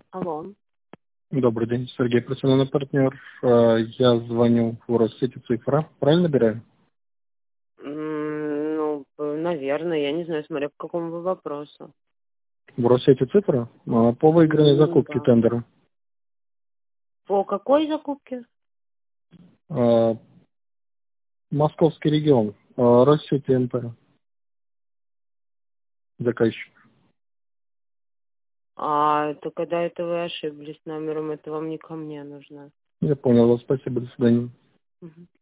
Алло. Добрый день, Сергей, профессиональный партнер. Я звоню в Россети Цифра. Правильно набираю? Ну, наверное, я не знаю, смотря по какому вы вопросу. В Россети Цифра? По выигранной закупке Да. тендера. По какой закупке? Московский регион. Россети МП. Заказчик. Это когда это вы ошиблись номером, это вам не ко мне нужно. Я понял вас. Спасибо. До свидания. Мгм.